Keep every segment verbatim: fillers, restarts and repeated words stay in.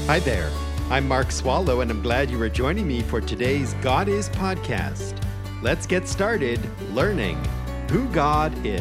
Hi there. I'm Mark Swallow, and I'm glad you are joining me for today's God Is podcast. Let's get started learning who God is.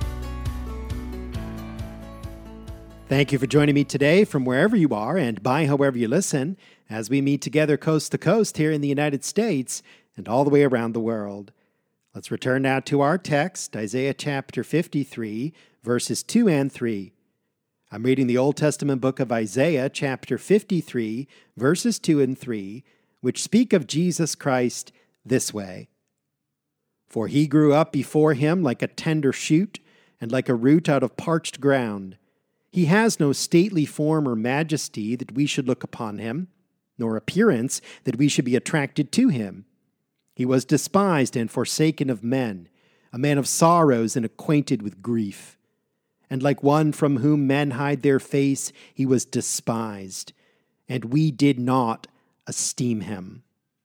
Thank you for joining me today from wherever you are and by however you listen as we meet together coast to coast here in the United States and all the way around the world. Let's return now to our text, Isaiah chapter fifty-three, verses two and three. I'm reading the Old Testament book of Isaiah, chapter fifty-three, verses two and three, which speak of Jesus Christ this way. For he grew up before him like a tender shoot, and like a root out of parched ground. He has no stately form or majesty that we should look upon him, nor appearance that we should be attracted to him. He was despised and forsaken of men, a man of sorrows and acquainted with grief. And like one from whom men hide their face, he was despised, and we did not esteem him.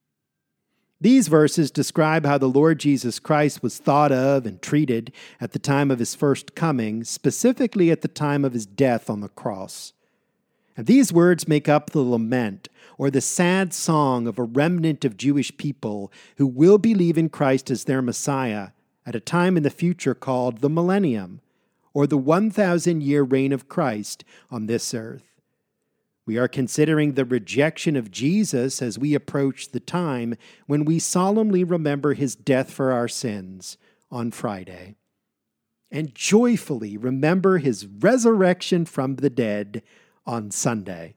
These verses describe how the Lord Jesus Christ was thought of and treated at the time of his first coming, specifically at the time of his death on the cross. And these words make up the lament, or the sad song of a remnant of Jewish people who will believe in Christ as their Messiah at a time in the future called the millennium, or the one thousand year reign of Christ on this earth. We are considering the rejection of Jesus as we approach the time when we solemnly remember his death for our sins on Friday, and joyfully remember his resurrection from the dead on Sunday.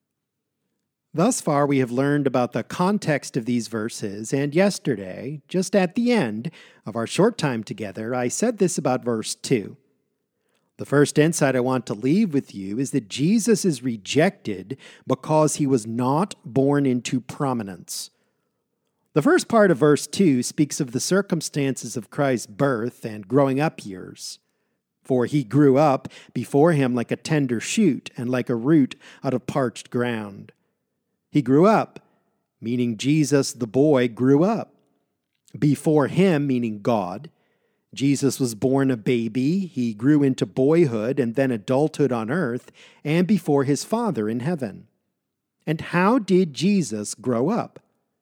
Thus far, we have learned about the context of these verses, and yesterday, just at the end of our short time together, I said this about verse two. The first insight I want to leave with you is that Jesus is rejected because he was not born into prominence. The first part of verse two speaks of the circumstances of Christ's birth and growing up years. For he grew up before him like a tender shoot and like a root out of parched ground. He grew up, meaning Jesus the boy grew up. Before him, meaning God. Jesus was born a baby, he grew into boyhood and then adulthood on earth, and before his Father in heaven. And how did Jesus grow up?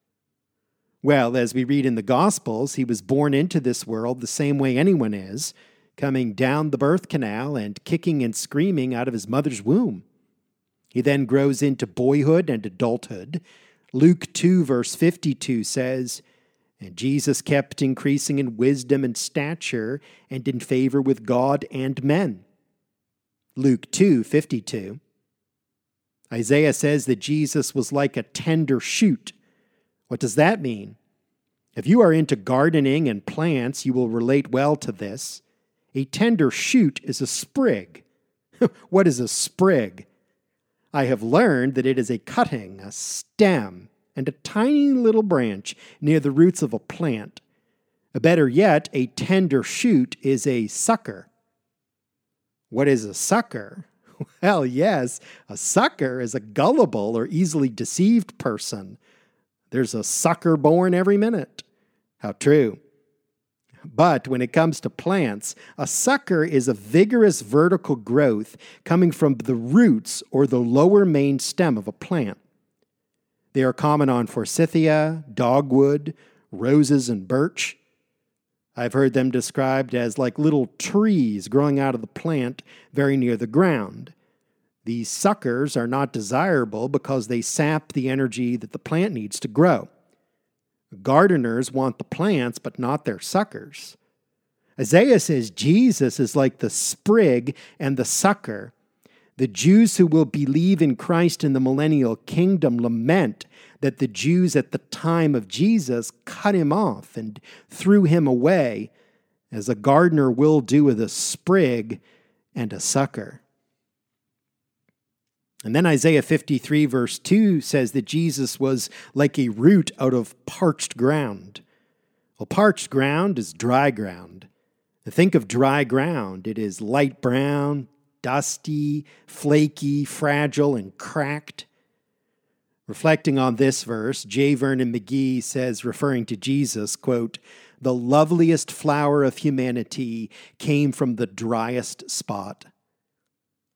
Well, as we read in the Gospels, he was born into this world the same way anyone is, coming down the birth canal and kicking and screaming out of his mother's womb. He then grows into boyhood and adulthood. Luke two, verse fifty-two says, And Jesus kept increasing in wisdom and stature and in favor with God and men. Luke two fifty-two. Isaiah says that Jesus was like a tender shoot. What does that mean? If you are into gardening and plants, you will relate well to this. A tender shoot is a sprig. What is a sprig? I have learned that it is a cutting, a stem, and a tiny little branch near the roots of a plant. Better yet, a tender shoot is a sucker. What is a sucker? Well, yes, a sucker is a gullible or easily deceived person. There's a sucker born every minute. How true. But when it comes to plants, a sucker is a vigorous vertical growth coming from the roots or the lower main stem of a plant. They are common on forsythia, dogwood, roses, and birch. I've heard them described as like little trees growing out of the plant very near the ground. These suckers are not desirable because they sap the energy that the plant needs to grow. Gardeners want the plants, but not their suckers. Isaiah says Jesus is like the sprig and the sucker. The Jews who will believe in Christ in the millennial kingdom lament that the Jews at the time of Jesus cut him off and threw him away, as a gardener will do with a sprig and a sucker. And then Isaiah fifty-three verse two says that Jesus was like a root out of parched ground. Well, parched ground is dry ground. Think of dry ground. It is light brown, dusty, flaky, fragile, and cracked. Reflecting on this verse, J. Vernon McGee says, referring to Jesus, quote, "The loveliest flower of humanity came from the driest spot."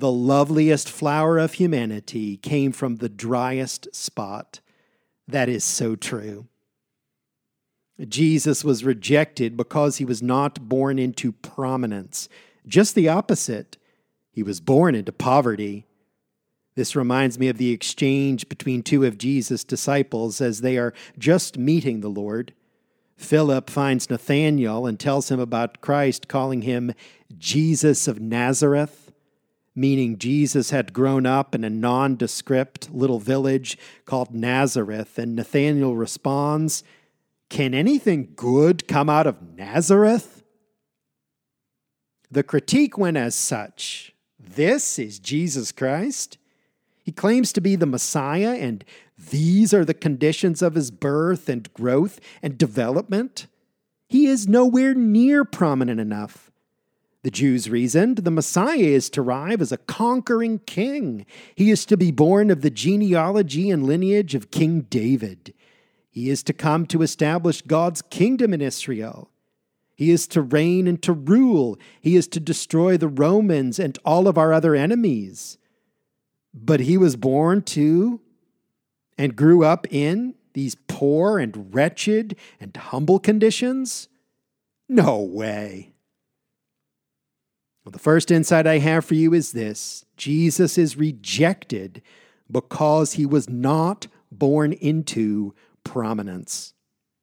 The loveliest flower of humanity came from the driest spot. That is so true. Jesus was rejected because he was not born into prominence. Just the opposite. He was born into poverty. This reminds me of the exchange between two of Jesus' disciples as they are just meeting the Lord. Philip finds Nathanael and tells him about Christ, calling him Jesus of Nazareth, meaning Jesus had grown up in a nondescript little village called Nazareth. And Nathanael responds, "Can anything good come out of Nazareth?" The critique went as such: this is Jesus Christ? He claims to be the Messiah, and these are the conditions of his birth and growth and development? He is nowhere near prominent enough. The Jews reasoned the Messiah is to arrive as a conquering king. He is to be born of the genealogy and lineage of King David. He is to come to establish God's kingdom in Israel. He is to reign and to rule. He is to destroy the Romans and all of our other enemies. But he was born to and grew up in these poor and wretched and humble conditions? No way. Well, the first insight I have for you is this: Jesus is rejected because he was not born into prominence.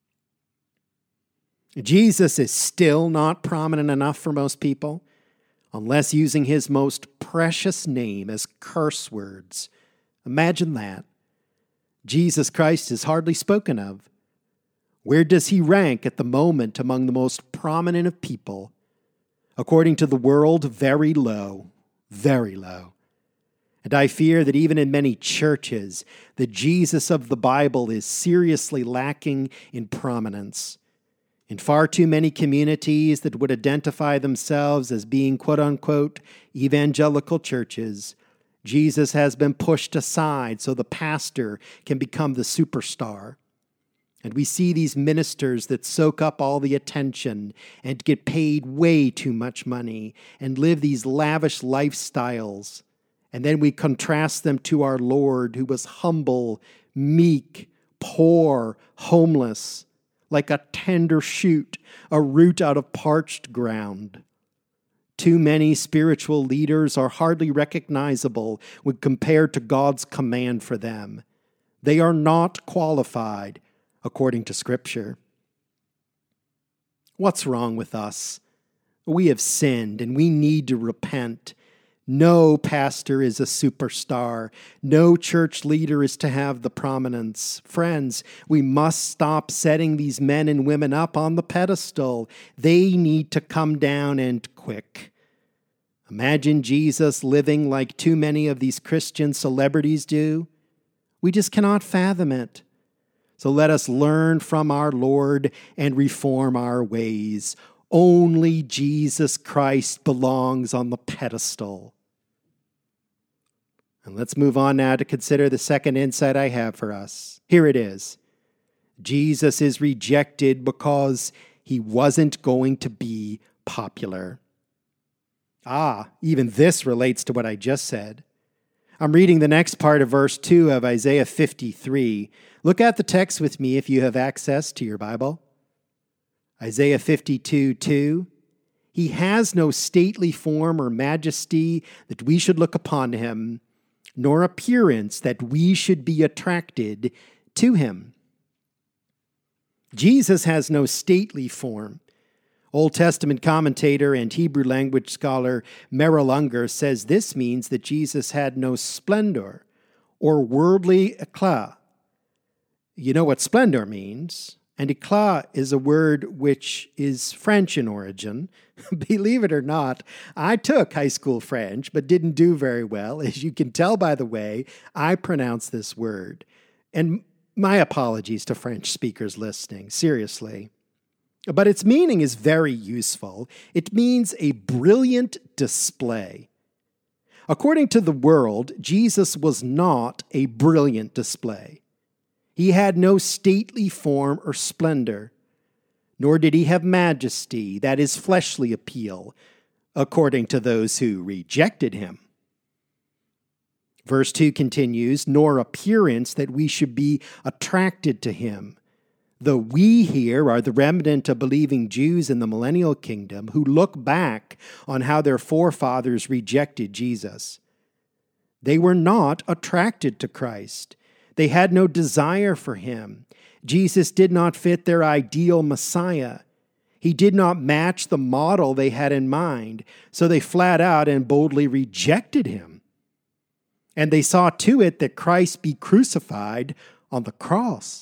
Jesus is still not prominent enough for most people, unless using his most precious name as curse words. Imagine that. Jesus Christ is hardly spoken of. Where does he rank at the moment among the most prominent of people? According to the world, very low, very low. And I fear that even in many churches, the Jesus of the Bible is seriously lacking in prominence. In far too many communities that would identify themselves as being quote-unquote evangelical churches, Jesus has been pushed aside so the pastor can become the superstar. And we see these ministers that soak up all the attention and get paid way too much money and live these lavish lifestyles. And then we contrast them to our Lord, who was humble, meek, poor, homeless, like a tender shoot, a root out of parched ground. Too many spiritual leaders are hardly recognizable when compared to God's command for them. They are not qualified according to Scripture. What's wrong with us? We have sinned and we need to repent. No pastor is a superstar. No church leader is to have the prominence. Friends, we must stop setting these men and women up on the pedestal. They need to come down and quick. Imagine Jesus living like too many of these Christian celebrities do. We just cannot fathom it. So let us learn from our Lord and reform our ways. Only Jesus Christ belongs on the pedestal. And let's move on now to consider the second insight I have for us. Here it is. Jesus is rejected because he wasn't going to be popular. Ah, even this relates to what I just said. I'm reading the next part of verse two of Isaiah fifty-three. Look at the text with me if you have access to your Bible. Isaiah fifty-two two. He has no stately form or majesty that we should look upon him, nor appearance that we should be attracted to him. Jesus has no stately form. Old Testament commentator and Hebrew language scholar Merrill Unger says this means that Jesus had no splendor or worldly eclat. You know what splendor means, and eclat is a word which is French in origin. Believe it or not, I took high school French, but didn't do very well. As you can tell by the way I pronounce this word. And my apologies to French speakers listening, seriously. But its meaning is very useful. It means a brilliant display. According to the world, Jesus was not a brilliant display. He had no stately form or splendor, nor did he have majesty, that is, fleshly appeal, according to those who rejected him. Verse two continues, nor appearance that we should be attracted to him. The we here are the remnant of believing Jews in the millennial kingdom who look back on how their forefathers rejected Jesus. They were not attracted to Christ. They had no desire for him. Jesus did not fit their ideal Messiah. He did not match the model they had in mind, so they flat out and boldly rejected him. And they saw to it that Christ be crucified on the cross.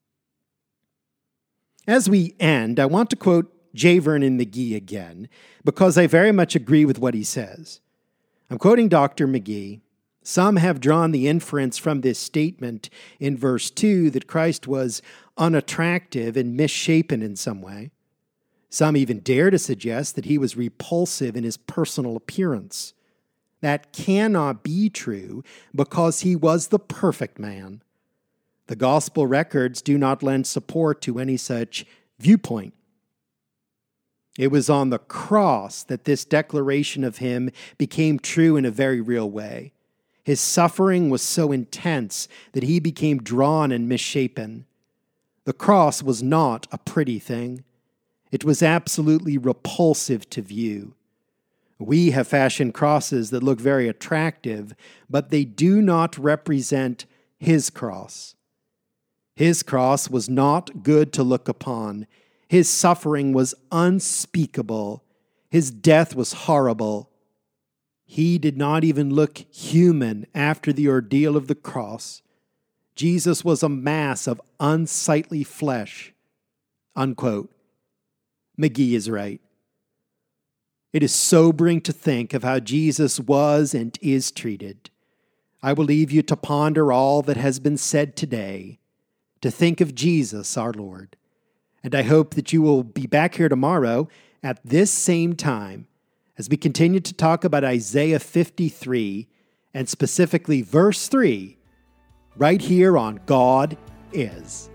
As we end, I want to quote J. Vernon McGee again, because I very much agree with what he says. I'm quoting Doctor McGee. Some have drawn the inference from this statement in verse two that Christ was unattractive and misshapen in some way. Some even dare to suggest that he was repulsive in his personal appearance. That cannot be true because he was the perfect man. The gospel records do not lend support to any such viewpoint. It was on the cross that this declaration of him became true in a very real way. His suffering was so intense that he became drawn and misshapen. The cross was not a pretty thing. It was absolutely repulsive to view. We have fashioned crosses that look very attractive, but they do not represent his cross. His cross was not good to look upon. His suffering was unspeakable. His death was horrible. He did not even look human after the ordeal of the cross. Jesus was a mass of unsightly flesh. Unquote. McGee is right. It is sobering to think of how Jesus was and is treated. I will leave you to ponder all that has been said today, to think of Jesus, our Lord. And I hope that you will be back here tomorrow at this same time as we continue to talk about Isaiah fifty-three, and specifically verse three, right here on God Is.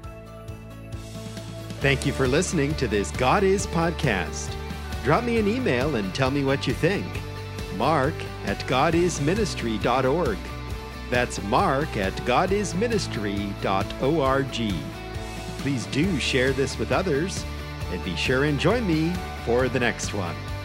Thank you for listening to this God Is podcast. Drop me an email and tell me what you think. Mark at god is ministry dot org. That's Mark at god is ministry dot org. Please do share this with others, and be sure and join me for the next one.